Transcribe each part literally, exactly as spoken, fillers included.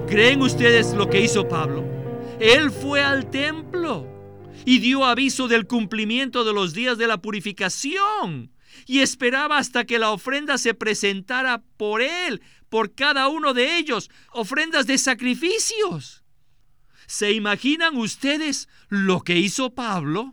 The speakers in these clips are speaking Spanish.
¿Creen ustedes lo que hizo Pablo? Él fue al templo y dio aviso del cumplimiento de los días de la purificación y esperaba hasta que la ofrenda se presentara por él, por cada uno de ellos, ofrendas de sacrificios. ¿Se imaginan ustedes lo que hizo Pablo?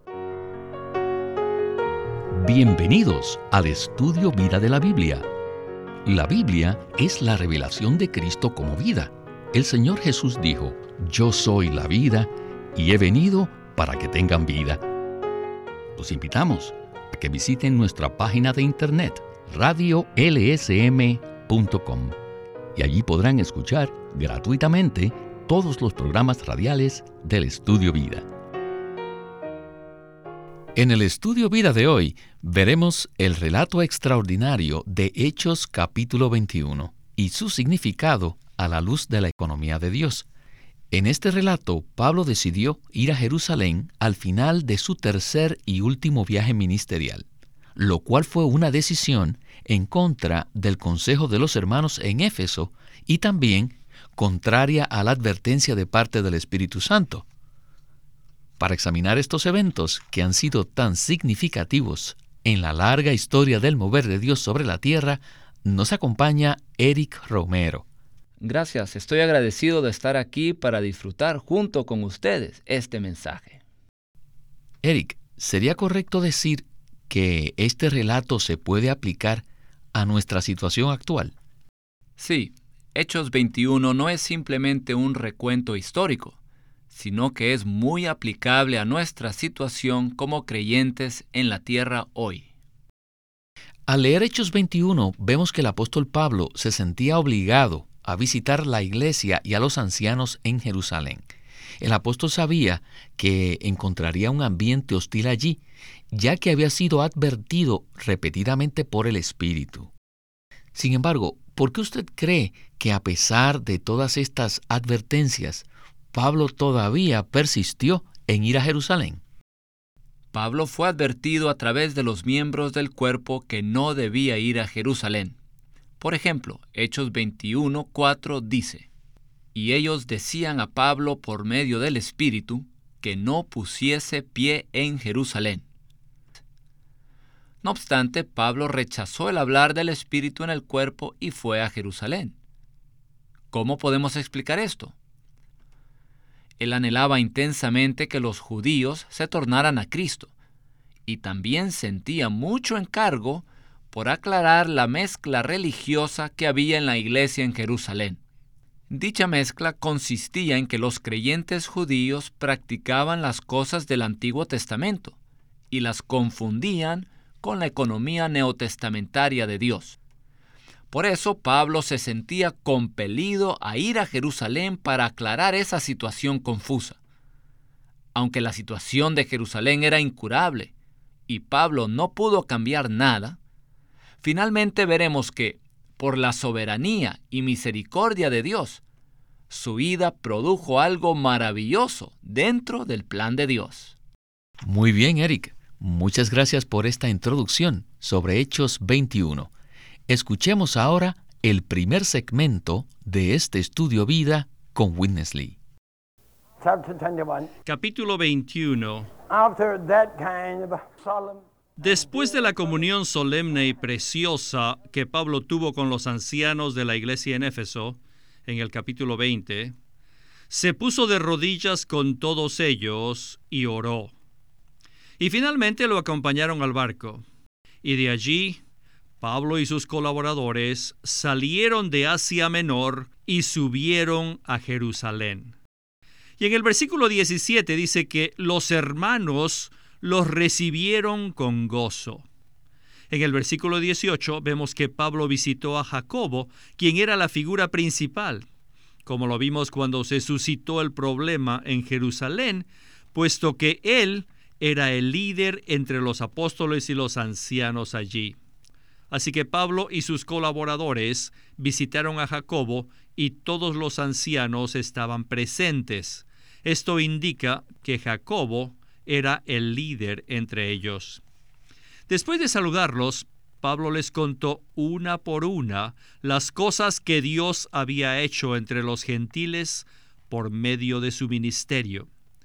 Bienvenidos al Estudio Vida de la Biblia. La Biblia es la revelación de Cristo como vida. El Señor Jesús dijo: Yo soy la vida y he venido para que tengan vida. Los invitamos a que visiten nuestra página de internet radio l s m punto com y allí podrán escuchar gratuitamente todos los programas radiales del Estudio Vida. En el Estudio Vida de hoy veremos el relato extraordinario de Hechos capítulo veintiuno y su significado a la luz de la economía de Dios. En este relato, Pablo decidió ir a Jerusalén al final de su tercer y último viaje ministerial, lo cual fue una decisión en contra del consejo de los hermanos en Éfeso y también contraria a la advertencia de parte del Espíritu Santo. Para examinar estos eventos que han sido tan significativos en la larga historia del mover de Dios sobre la tierra, nos acompaña Eric Romero. Gracias, estoy agradecido de estar aquí para disfrutar junto con ustedes este mensaje. Eric, ¿sería correcto decir que este relato se puede aplicar a nuestra situación actual? Sí, Hechos veintiuno no es simplemente un recuento histórico, sino que es muy aplicable a nuestra situación como creyentes en la tierra hoy. Al leer Hechos veintiuno, vemos que el apóstol Pablo se sentía obligado a visitar la iglesia y a los ancianos en Jerusalén. El apóstol sabía que encontraría un ambiente hostil allí, ya que había sido advertido repetidamente por el Espíritu. Sin embargo, ¿por qué usted cree que a pesar de todas estas advertencias, Pablo todavía persistió en ir a Jerusalén? Pablo fue advertido a través de los miembros del cuerpo que no debía ir a Jerusalén. Por ejemplo, Hechos veintiuno, cuatro dice: Y ellos decían a Pablo por medio del Espíritu que no pusiese pie en Jerusalén. No obstante, Pablo rechazó el hablar del Espíritu en el cuerpo y fue a Jerusalén. ¿Cómo podemos explicar esto? Él anhelaba intensamente que los judíos se tornaran a Cristo y también sentía mucho encargo por aclarar la mezcla religiosa que había en la iglesia en Jerusalén. Dicha mezcla consistía en que los creyentes judíos practicaban las cosas del Antiguo Testamento y las confundían con la economía neotestamentaria de Dios. Por eso Pablo se sentía compelido a ir a Jerusalén para aclarar esa situación confusa. Aunque la situación de Jerusalén era incurable y Pablo no pudo cambiar nada, finalmente veremos que, por la soberanía y misericordia de Dios, su ida produjo algo maravilloso dentro del plan de Dios. Muy bien, Eric. Muchas gracias por esta introducción sobre Hechos veintiuno. Escuchemos ahora el primer segmento de este Estudio Vida con Witness Lee. Capítulo veintiuno. Después de la comunión solemne y preciosa que Pablo tuvo con los ancianos de la iglesia en Éfeso, en el capítulo veinte, se puso de rodillas con todos ellos y oró. Y finalmente lo acompañaron al barco. Y de allí, Pablo y sus colaboradores salieron de Asia Menor y subieron a Jerusalén. Y en el versículo diecisiete dice que los hermanos los recibieron con gozo. En el versículo dieciocho vemos que Pablo visitó a Jacobo, quien era la figura principal, como lo vimos cuando se suscitó el problema en Jerusalén, puesto que él era el líder entre los apóstoles y los ancianos allí. Así que Pablo y sus colaboradores visitaron a Jacobo y todos los ancianos estaban presentes. Esto indica que Jacobo era el líder entre ellos. Después de saludarlos, Pablo les contó una por una las cosas que Dios había hecho entre los gentiles por medio de su ministerio.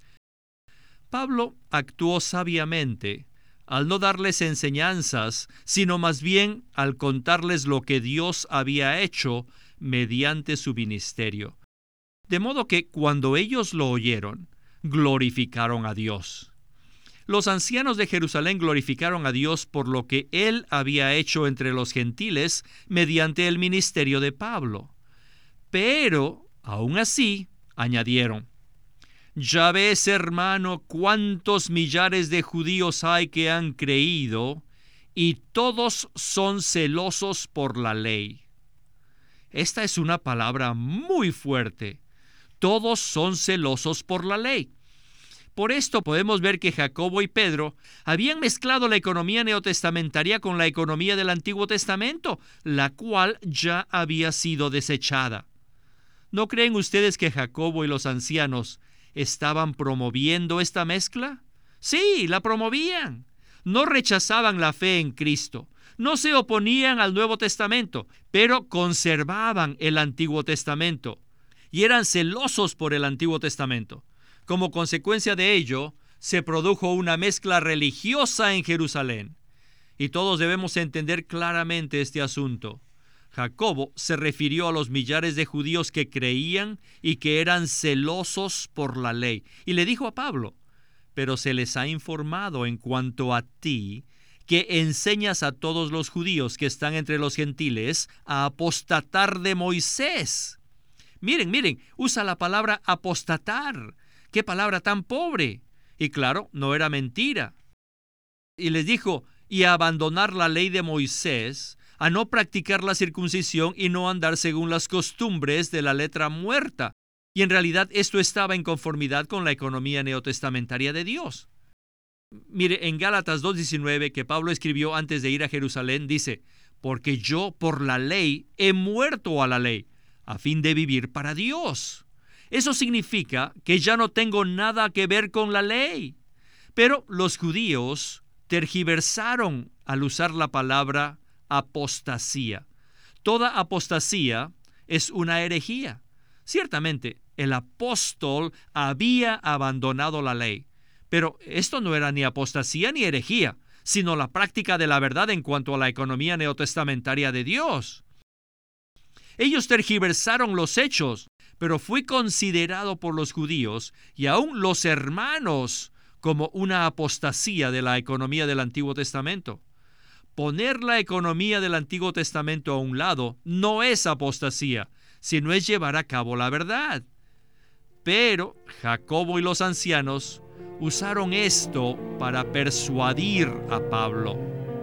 Pablo actuó sabiamente al no darles enseñanzas, sino más bien al contarles lo que Dios había hecho mediante su ministerio. De modo que cuando ellos lo oyeron, glorificaron a Dios. Los ancianos de Jerusalén glorificaron a Dios por lo que Él había hecho entre los gentiles mediante el ministerio de Pablo. Pero, aún así, añadieron: «Ya ves, hermano, cuántos millares de judíos hay que han creído, y todos son celosos por la ley». Esta es una palabra muy fuerte. Todos son celosos por la ley. Por esto podemos ver que Jacobo y Pedro habían mezclado la economía neotestamentaria con la economía del Antiguo Testamento, la cual ya había sido desechada. ¿No creen ustedes que Jacobo y los ancianos estaban promoviendo esta mezcla? Sí, la promovían. No rechazaban la fe en Cristo. No se oponían al Nuevo Testamento, pero conservaban el Antiguo Testamento y eran celosos por el Antiguo Testamento. Como consecuencia de ello, se produjo una mezcla religiosa en Jerusalén. Y todos debemos entender claramente este asunto. Jacobo se refirió a los millares de judíos que creían y que eran celosos por la ley. Y le dijo a Pablo: «Pero se les ha informado en cuanto a ti, que enseñas a todos los judíos que están entre los gentiles a apostatar de Moisés». Miren, miren, usa la palabra apostatar. ¡Qué palabra tan pobre! Y claro, no era mentira. Y les dijo: «Y a abandonar la ley de Moisés, a no practicar la circuncisión y no andar según las costumbres de la letra muerta». Y en realidad esto estaba en conformidad con la economía neotestamentaria de Dios. Mire, en Gálatas dos diecinueve, que Pablo escribió antes de ir a Jerusalén, dice: «Porque yo por la ley he muerto a la ley, a fin de vivir para Dios». Eso significa que ya no tengo nada que ver con la ley. Pero los judíos tergiversaron al usar la palabra apostasía. Toda apostasía es una herejía. Ciertamente, el apóstol había abandonado la ley, pero esto no era ni apostasía ni herejía, sino la práctica de la verdad en cuanto a la economía neotestamentaria de Dios. Ellos tergiversaron los hechos, pero fue considerado por los judíos y aún los hermanos como una apostasía de la economía del Antiguo Testamento. Poner la economía del Antiguo Testamento a un lado no es apostasía, sino es llevar a cabo la verdad. Pero Jacobo y los ancianos usaron esto para persuadir a Pablo.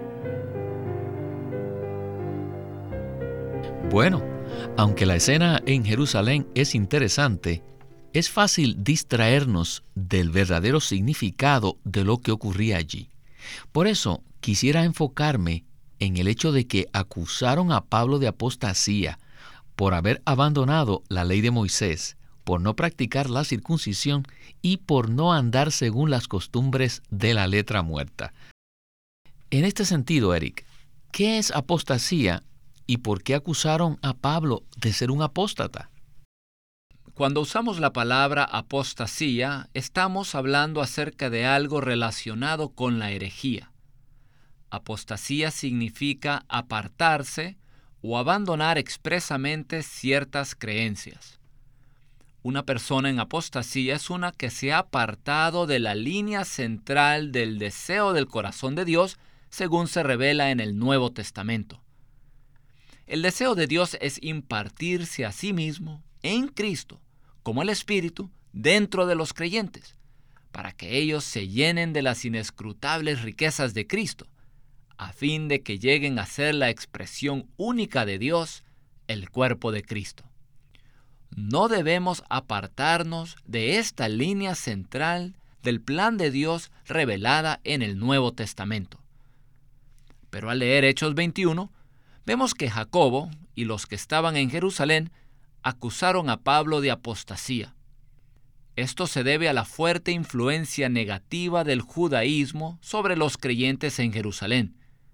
Bueno, aunque la escena en Jerusalén es interesante, es fácil distraernos del verdadero significado de lo que ocurría allí. Por eso quisiera enfocarme en el hecho de que acusaron a Pablo de apostasía por haber abandonado la ley de Moisés, por no practicar la circuncisión y por no andar según las costumbres de la letra muerta. En este sentido, Eric, ¿qué es apostasía y por qué acusaron a Pablo de ser un apóstata? Cuando usamos la palabra apostasía, estamos hablando acerca de algo relacionado con la herejía. Apostasía significa apartarse o abandonar expresamente ciertas creencias. Una persona en apostasía es una que se ha apartado de la línea central del deseo del corazón de Dios, según se revela en el Nuevo Testamento. El deseo de Dios es impartirse a sí mismo en Cristo, como el Espíritu, dentro de los creyentes, para que ellos se llenen de las inescrutables riquezas de Cristo, a fin de que lleguen a ser la expresión única de Dios, el cuerpo de Cristo. No debemos apartarnos de esta línea central del plan de Dios revelada en el Nuevo Testamento. Pero al leer Hechos veintiuno, vemos que Jacobo y los que estaban en Jerusalén acusaron a Pablo de apostasía. Esto se debe a la fuerte influencia negativa del judaísmo sobre los creyentes en Jerusalén.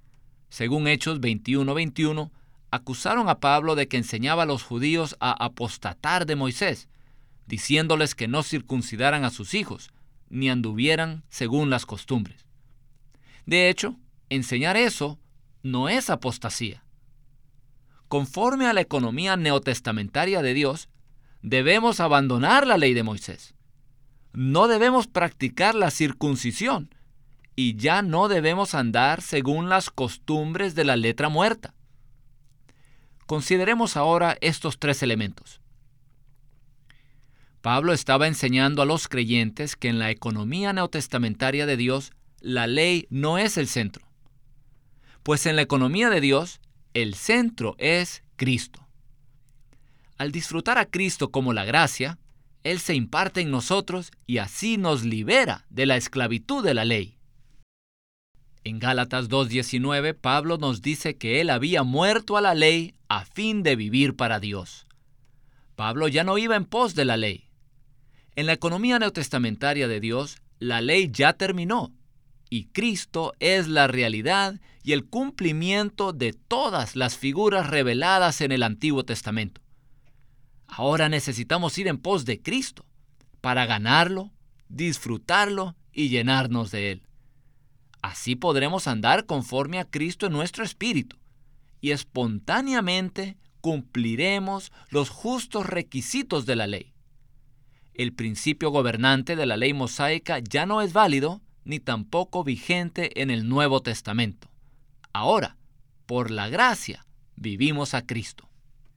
según Hechos veintiuno veintiuno, acusaron a Pablo de que enseñaba a los judíos a apostatar de Moisés, diciéndoles que no circuncidaran a sus hijos, ni anduvieran según las costumbres. De hecho, enseñar eso no es apostasía. Conforme a la economía neotestamentaria de Dios, debemos abandonar la ley de Moisés. No debemos practicar la circuncisión y ya no debemos andar según las costumbres de la letra muerta. Consideremos ahora estos tres elementos. Pablo estaba enseñando a los creyentes que en la economía neotestamentaria de Dios, la ley no es el centro. Pues en la economía de Dios, el centro es Cristo. Al disfrutar a Cristo como la gracia, Él se imparte en nosotros y así nos libera de la esclavitud de la ley. En Gálatas dos diecinueve, Pablo nos dice que Él había muerto a la ley a fin de vivir para Dios. Pablo ya no iba en pos de la ley. En la economía neotestamentaria de Dios, la ley ya terminó, y Cristo es la realidad y el cumplimiento de todas las figuras reveladas en el Antiguo Testamento. Ahora necesitamos ir en pos de Cristo para ganarlo, disfrutarlo y llenarnos de Él. Así podremos andar conforme a Cristo en nuestro espíritu y espontáneamente cumpliremos los justos requisitos de la ley. El principio gobernante de la ley mosaica ya no es válido ni tampoco vigente en el Nuevo Testamento. Ahora, por la gracia, vivimos a Cristo.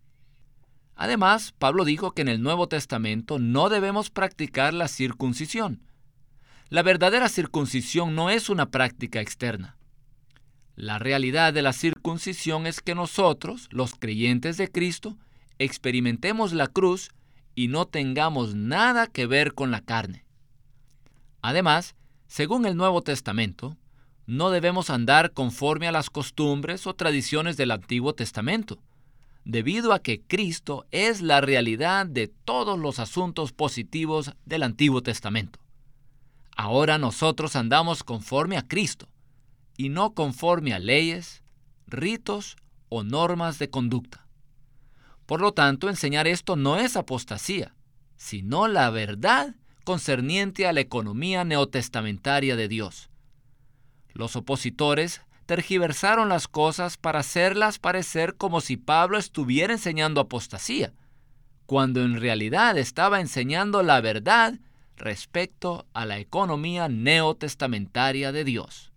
Además, Pablo dijo que en el Nuevo Testamento no debemos practicar la circuncisión. La verdadera circuncisión no es una práctica externa. La realidad de la circuncisión es que nosotros, los creyentes de Cristo, experimentemos la cruz y no tengamos nada que ver con la carne. Además, según el Nuevo Testamento, no debemos andar conforme a las costumbres o tradiciones del Antiguo Testamento, debido a que Cristo es la realidad de todos los asuntos positivos del Antiguo Testamento. Ahora nosotros andamos conforme a Cristo y no conforme a leyes, ritos o normas de conducta. Por lo tanto, enseñar esto no es apostasía, sino la verdad concerniente a la economía neotestamentaria de Dios. Los opositores tergiversaron las cosas para hacerlas parecer como si Pablo estuviera enseñando apostasía, cuando en realidad estaba enseñando la verdad respecto a la economía neotestamentaria de Dios.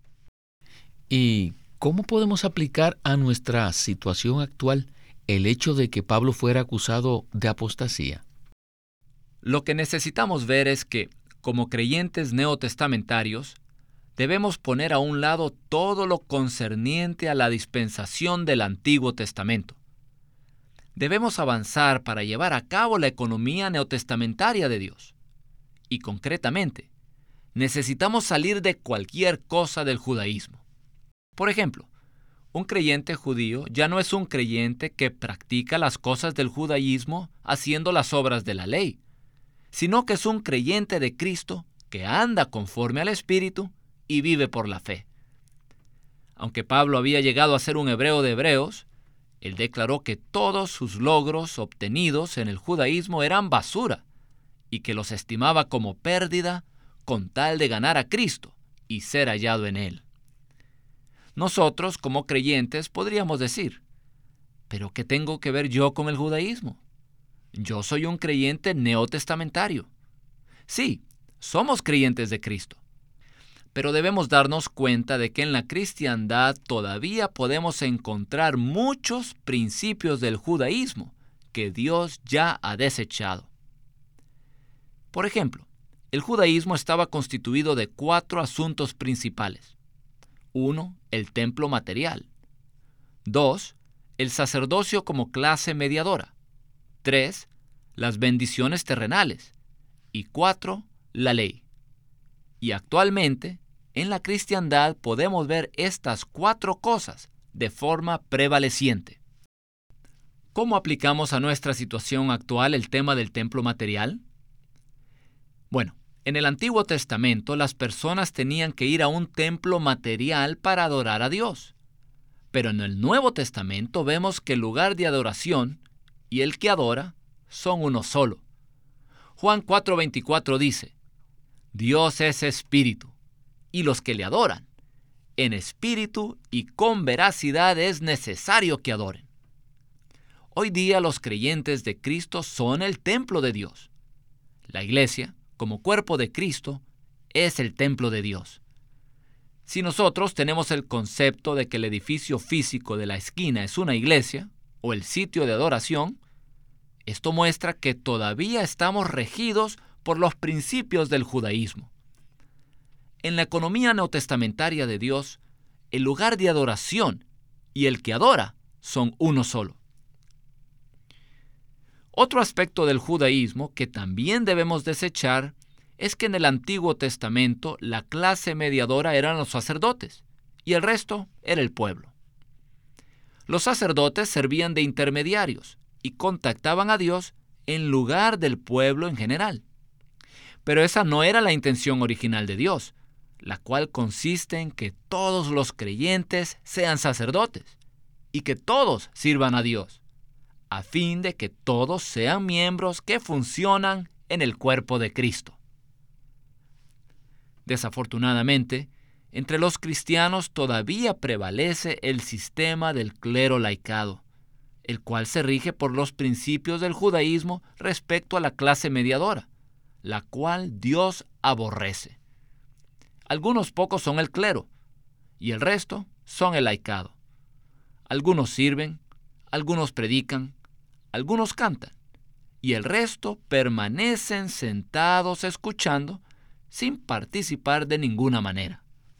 ¿Y cómo podemos aplicar a nuestra situación actual el hecho de que Pablo fuera acusado de apostasía? Lo que necesitamos ver es que, como creyentes neotestamentarios, debemos poner a un lado todo lo concerniente a la dispensación del Antiguo Testamento. Debemos avanzar para llevar a cabo la economía neotestamentaria de Dios. Y concretamente, necesitamos salir de cualquier cosa del judaísmo. Por ejemplo, un creyente judío ya no es un creyente que practica las cosas del judaísmo haciendo las obras de la ley, sino que es un creyente de Cristo que anda conforme al Espíritu y vive por la fe. Aunque Pablo había llegado a ser un hebreo de hebreos, él declaró que todos sus logros obtenidos en el judaísmo eran basura y que los estimaba como pérdida con tal de ganar a Cristo y ser hallado en Él. Nosotros, como creyentes, podríamos decir, ¿pero qué tengo que ver yo con el judaísmo? Yo soy un creyente neotestamentario. Sí, somos creyentes de Cristo. Pero debemos darnos cuenta de que en la cristiandad todavía podemos encontrar muchos principios del judaísmo que Dios ya ha desechado. Por ejemplo, el judaísmo estaba constituido de cuatro asuntos principales. Uno, el templo material. Dos, el sacerdocio como clase mediadora. Tres, las bendiciones terrenales. Y cuatro, la ley. Y actualmente, en la cristiandad podemos ver estas cuatro cosas de forma prevaleciente. ¿Cómo aplicamos a nuestra situación actual el tema del templo material? Bueno, en el Antiguo Testamento las personas tenían que ir a un templo material para adorar a Dios. Pero en el Nuevo Testamento vemos que el lugar de adoración y el que adora son uno solo. Juan cuatro veinticuatro dice: Dios es espíritu, y los que le adoran, en espíritu y con veracidad es necesario que adoren. Hoy día los creyentes de Cristo son el templo de Dios. La iglesia, como cuerpo de Cristo, es el templo de Dios. Si nosotros tenemos el concepto de que el edificio físico de la esquina es una iglesia o el sitio de adoración, esto muestra que todavía estamos regidos por los principios del judaísmo. En la economía neotestamentaria de Dios, el lugar de adoración y el que adora son uno solo. Otro aspecto del judaísmo que también debemos desechar es que en el Antiguo Testamento la clase mediadora eran los sacerdotes y el resto era el pueblo. Los sacerdotes servían de intermediarios y contactaban a Dios en lugar del pueblo en general. Pero esa no era la intención original de Dios, la cual consiste en que todos los creyentes sean sacerdotes y que todos sirvan a Dios, a fin de que todos sean miembros que funcionan en el cuerpo de Cristo. Desafortunadamente, entre los cristianos todavía prevalece el sistema del clero laicado, el cual se rige por los principios del judaísmo respecto a la clase mediadora, la cual Dios aborrece. Algunos pocos son el clero, y el resto son el laicado. Algunos sirven, algunos predican, algunos cantan, y el resto permanecen sentados escuchando sin participar de ninguna manera.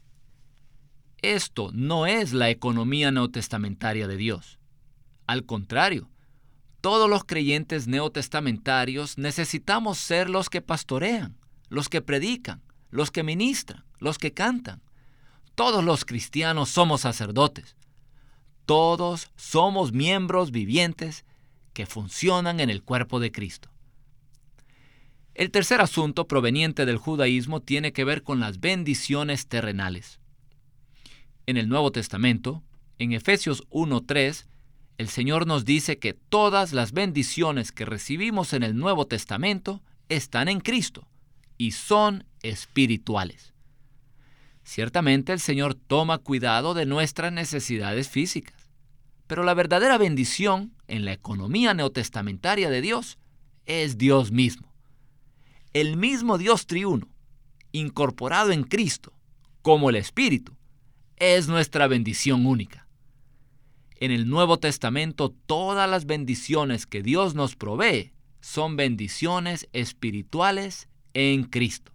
Esto no es la economía neotestamentaria de Dios. Al contrario, todos los creyentes neotestamentarios necesitamos ser los que pastorean, los que predican, los que ministran, los que cantan. Todos los cristianos somos sacerdotes. Todos somos miembros vivientes que funcionan en el cuerpo de Cristo. El tercer asunto proveniente del judaísmo tiene que ver con las bendiciones terrenales. En el Nuevo Testamento, en Efesios uno tres, el Señor nos dice que todas las bendiciones que recibimos en el Nuevo Testamento están en Cristo y son espirituales. Ciertamente el Señor toma cuidado de nuestras necesidades físicas, pero la verdadera bendición en la economía neotestamentaria de Dios es Dios mismo. El mismo Dios triuno, incorporado en Cristo, como el Espíritu, es nuestra bendición única. En el Nuevo Testamento, todas las bendiciones que Dios nos provee son bendiciones espirituales en Cristo.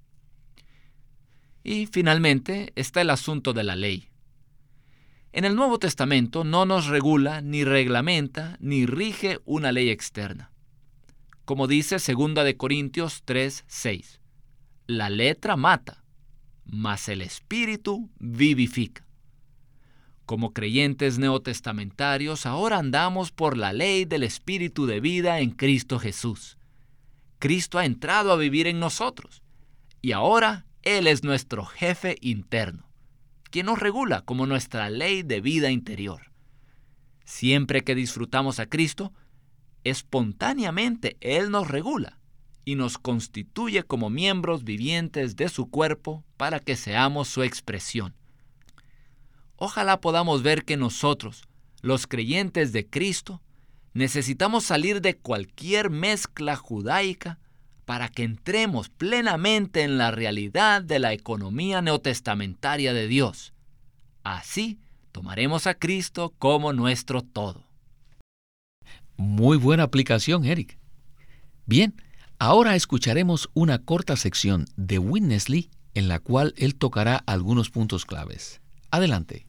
Y finalmente está el asunto de la ley. En el Nuevo Testamento no nos regula, ni reglamenta, ni rige una ley externa. Como dice segunda de Corintios tres seis, la letra mata, mas el Espíritu vivifica. Como creyentes neotestamentarios, ahora andamos por la ley del Espíritu de vida en Cristo Jesús. Cristo ha entrado a vivir en nosotros, y ahora Él es nuestro jefe interno, quien nos regula como nuestra ley de vida interior. Siempre que disfrutamos a Cristo, espontáneamente Él nos regula y nos constituye como miembros vivientes de su cuerpo para que seamos su expresión. Ojalá podamos ver que nosotros, los creyentes de Cristo, necesitamos salir de cualquier mezcla judaica para que entremos plenamente en la realidad de la economía neotestamentaria de Dios. Así tomaremos a Cristo como nuestro todo. Muy buena aplicación, Eric. Bien, ahora escucharemos una corta sección de Witness Lee en la cual él tocará algunos puntos claves. Adelante.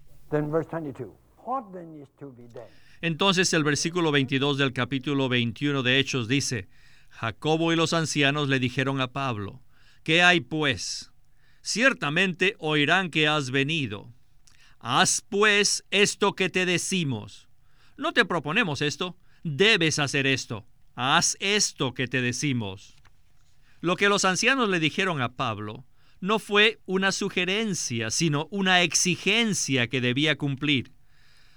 Entonces el versículo veintidós del capítulo veintiuno de Hechos dice: Jacobo y los ancianos le dijeron a Pablo: ¿Qué hay pues? Ciertamente oirán que has venido. Haz pues esto que te decimos. No te proponemos esto, debes hacer esto. Haz esto que te decimos. Lo que los ancianos le dijeron a Pablo no fue una sugerencia, sino una exigencia que debía cumplir.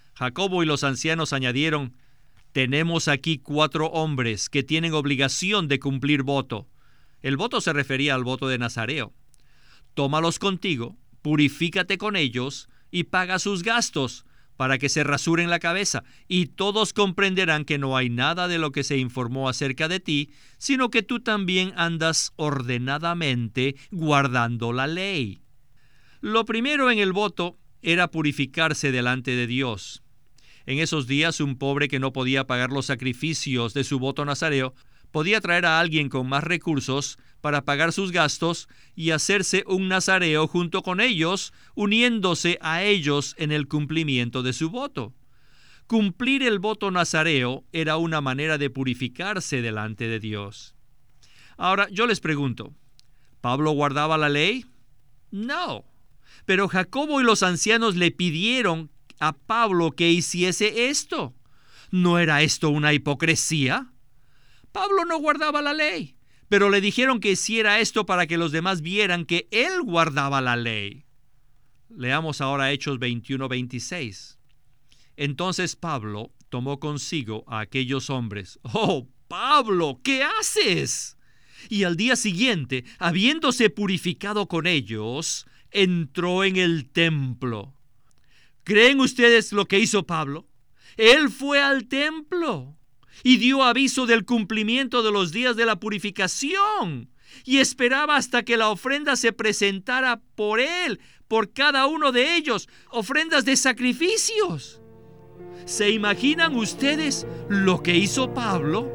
Jacobo y los ancianos añadieron: «Tenemos aquí cuatro hombres que tienen obligación de cumplir voto». El voto se refería al voto de Nazareo. «Tómalos contigo, purifícate con ellos y paga sus gastos, para que se rasuren la cabeza, y todos comprenderán que no hay nada de lo que se informó acerca de ti, sino que tú también andas ordenadamente guardando la ley». Lo primero en el voto era purificarse delante de Dios. En esos días, un pobre que no podía pagar los sacrificios de su voto nazareo podía traer a alguien con más recursos para pagar sus gastos y hacerse un nazareo junto con ellos, uniéndose a ellos en el cumplimiento de su voto. Cumplir el voto nazareo era una manera de purificarse delante de Dios. Ahora, yo les pregunto, ¿Pablo guardaba la ley? No. Pero Jacobo y los ancianos le pidieron a Pablo que hiciese esto. ¿No era esto una hipocresía? Pablo no guardaba la ley, pero le dijeron que hiciera esto para que los demás vieran que él guardaba la ley. Leamos ahora Hechos veintiuno veintiséis. Entonces Pablo tomó consigo a aquellos hombres. «¡Oh, Pablo, ¿qué haces?». Y al día siguiente, habiéndose purificado con ellos, entró en el templo. ¿Creen ustedes lo que hizo Pablo? Él fue al templo y dio aviso del cumplimiento de los días de la purificación y esperaba hasta que la ofrenda se presentara por él, por cada uno de ellos, ofrendas de sacrificios. ¿Se imaginan ustedes lo que hizo Pablo?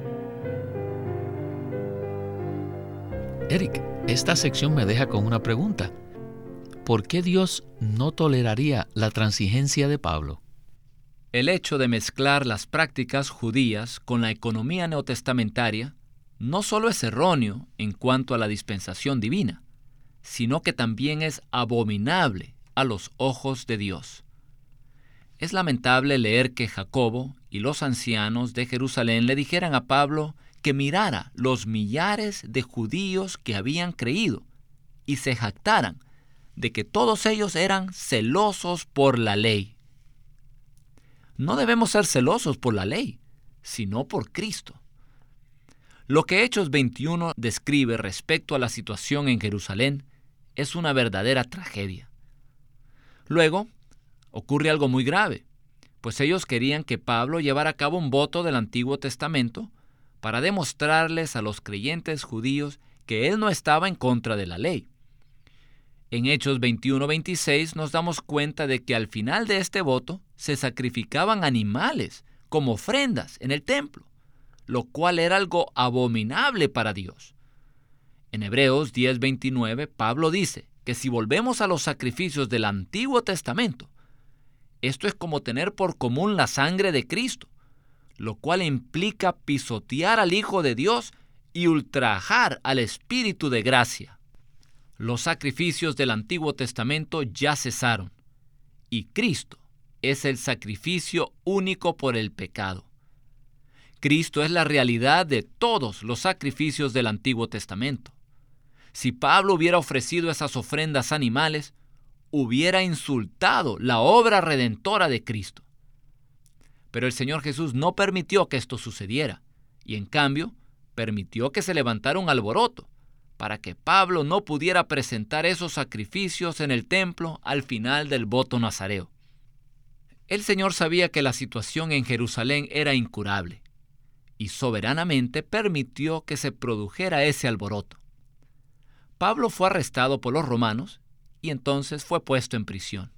Eric, esta sección me deja con una pregunta. ¿Por qué Dios no toleraría la transigencia de Pablo? El hecho de mezclar las prácticas judías con la economía neotestamentaria no solo es erróneo en cuanto a la dispensación divina, sino que también es abominable a los ojos de Dios. Es lamentable leer que Jacobo y los ancianos de Jerusalén le dijeran a Pablo que mirara los millares de judíos que habían creído y se jactaran de que todos ellos eran celosos por la ley. No debemos ser celosos por la ley, sino por Cristo. Lo que Hechos veintiuno describe respecto a la situación en Jerusalén es una verdadera tragedia. Luego, ocurre algo muy grave, pues ellos querían que Pablo llevara a cabo un voto del Antiguo Testamento para demostrarles a los creyentes judíos que él no estaba en contra de la ley. En Hechos veintiuno veintiséis nos damos cuenta de que al final de este voto se sacrificaban animales como ofrendas en el templo, lo cual era algo abominable para Dios. En Hebreos diez veintinueve, Pablo dice que si volvemos a los sacrificios del Antiguo Testamento, esto es como tener por común la sangre de Cristo, lo cual implica pisotear al Hijo de Dios y ultrajar al Espíritu de gracia. Los sacrificios del Antiguo Testamento ya cesaron, y Cristo es el sacrificio único por el pecado. Cristo es la realidad de todos los sacrificios del Antiguo Testamento. Si Pablo hubiera ofrecido esas ofrendas animales, hubiera insultado la obra redentora de Cristo. Pero el Señor Jesús no permitió que esto sucediera, y en cambio, permitió que se levantara un alboroto, para que Pablo no pudiera presentar esos sacrificios en el templo al final del voto nazareo. El Señor sabía que la situación en Jerusalén era incurable, y soberanamente permitió que se produjera ese alboroto. Pablo fue arrestado por los romanos y entonces fue puesto en prisión.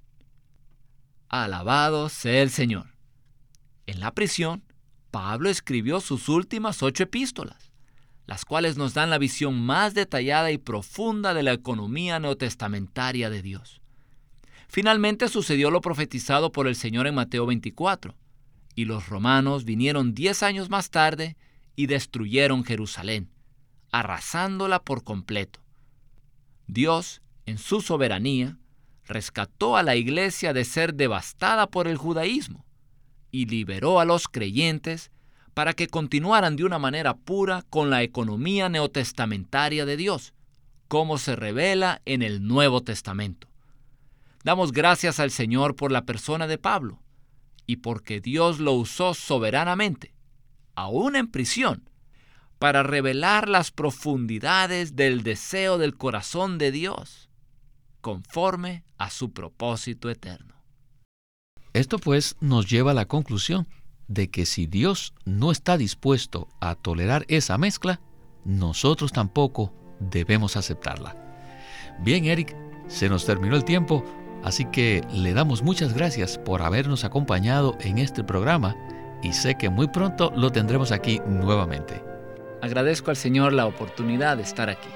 Alabado sea el Señor. En la prisión, Pablo escribió sus últimas ocho epístolas, las cuales nos dan la visión más detallada y profunda de la economía neotestamentaria de Dios. Finalmente sucedió lo profetizado por el Señor en Mateo veinticuatro, y los romanos vinieron diez años más tarde y destruyeron Jerusalén, arrasándola por completo. Dios, en su soberanía, rescató a la iglesia de ser devastada por el judaísmo y liberó a los creyentes para que continuaran de una manera pura con la economía neotestamentaria de Dios, como se revela en el Nuevo Testamento. Damos gracias al Señor por la persona de Pablo, y porque Dios lo usó soberanamente, aún en prisión, para revelar las profundidades del deseo del corazón de Dios, conforme a su propósito eterno. Esto pues nos lleva a la conclusión de que si Dios no está dispuesto a tolerar esa mezcla, nosotros tampoco debemos aceptarla. Bien, Eric, se nos terminó el tiempo, así que le damos muchas gracias por habernos acompañado en este programa y sé que muy pronto lo tendremos aquí nuevamente. Agradezco al Señor la oportunidad de estar aquí.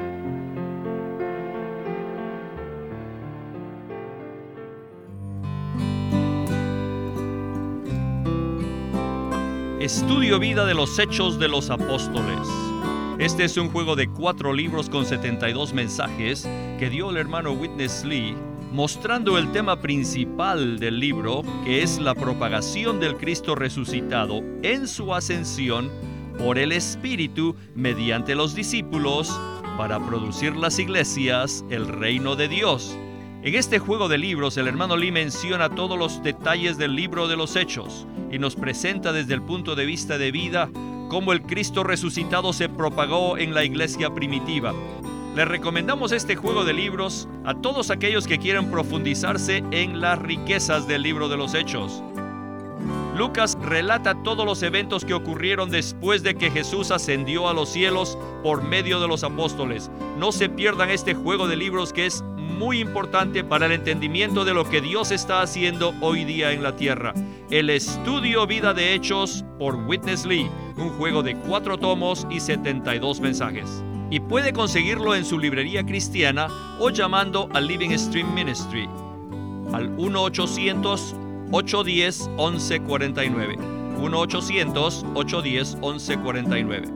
Estudio Vida de los Hechos de los Apóstoles. Este es un juego de cuatro libros con setenta y dos mensajes que dio el hermano Witness Lee, mostrando el tema principal del libro, que es la propagación del Cristo resucitado en su ascensión por el Espíritu mediante los discípulos para producir las iglesias, el reino de Dios. En este juego de libros, el hermano Lee menciona todos los detalles del libro de los Hechos y nos presenta desde el punto de vista de vida cómo el Cristo resucitado se propagó en la iglesia primitiva. Les recomendamos este juego de libros a todos aquellos que quieran profundizarse en las riquezas del libro de los Hechos. Lucas relata todos los eventos que ocurrieron después de que Jesús ascendió a los cielos por medio de los apóstoles. No se pierdan este juego de libros que es muy importante para el entendimiento de lo que Dios está haciendo hoy día en la tierra. El Estudio Vida de Hechos por Witness Lee, un juego de cuatro tomos y setenta y dos mensajes. Y puede conseguirlo en su librería cristiana o llamando a Living Stream Ministry al uno ochocientos, ocho uno cero, once cuarenta y nueve. uno ochocientos, ocho uno cero, once cuarenta y nueve.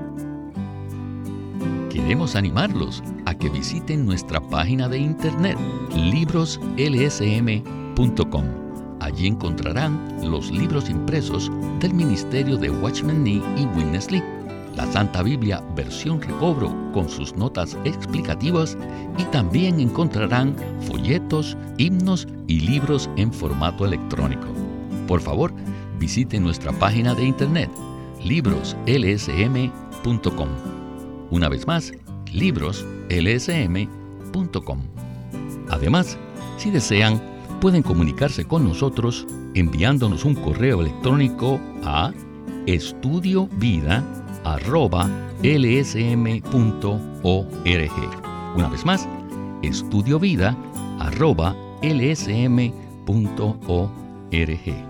Queremos animarlos a que visiten nuestra página de internet libros l s m punto com. Allí encontrarán los libros impresos del ministerio de Watchman Nee y Witness Lee, la Santa Biblia versión recobro con sus notas explicativas, y también encontrarán folletos, himnos y libros en formato electrónico. Por favor, visiten nuestra página de internet libros l s m punto com. Una vez más, libros l s m punto com. Además, si desean, pueden comunicarse con nosotros enviándonos un correo electrónico a estudiovida arroba l s m punto org. Una vez más, estudiovida arroba l s m punto org.